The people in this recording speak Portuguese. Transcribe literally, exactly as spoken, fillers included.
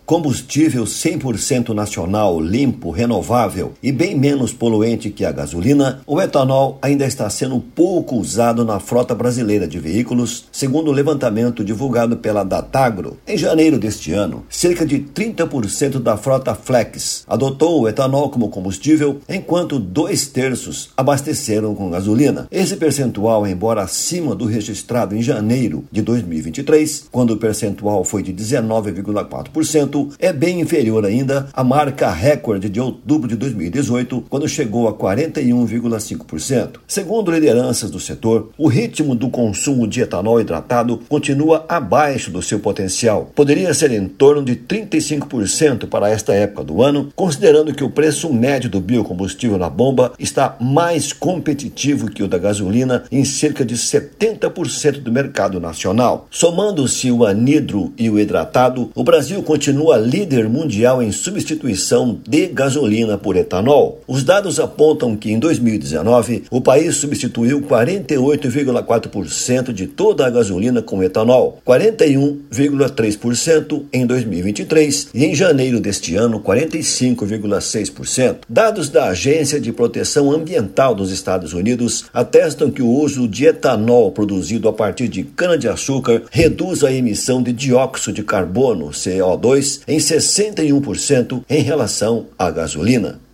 combustível cem por cento nacional, limpo, renovável e bem menos poluente que a gasolina, o etanol ainda está sendo pouco usado na frota brasileira de veículos, segundo o levantamento divulgado pela Datagro. Em janeiro deste ano, cerca de trinta por cento da frota Flex adotou o etanol como combustível, enquanto dois terços abasteceram com gasolina. Esse percentual, embora acima do registrado em janeiro de dois mil e vinte e três, quando o percentual foi de dezenove vírgula quatro por cento, é bem inferior ainda à marca recorde de outubro de dois mil e dezoito, quando chegou a quarenta e um vírgula cinco por cento. Segundo lideranças do setor, o ritmo do consumo de etanol hidratado continua abaixo do seu potencial. Poderia ser em torno de trinta e cinco por cento para esta época do ano, considerando que o preço médio do biocombustível na bomba está mais competitivo que o da gasolina em cerca de setenta por cento do mercado nacional. Somando-se o anidro e o hidratado, o Brasil continua líder mundial em substituição de gasolina por etanol. Os dados apontam que em dois mil e dezenove o país substituiu quarenta e oito vírgula quatro por cento de toda a gasolina com etanol, quarenta e um vírgula três por cento em dois mil e vinte e três e em janeiro deste ano quarenta e cinco vírgula seis por cento. Dados da Agência de Proteção Ambiental dos Estados Unidos atestam que o uso de etanol produzido a partir de cana-de-açúcar reduz a emissão de dióxido de carbono, C O dois, em sessenta e um por cento em relação à gasolina.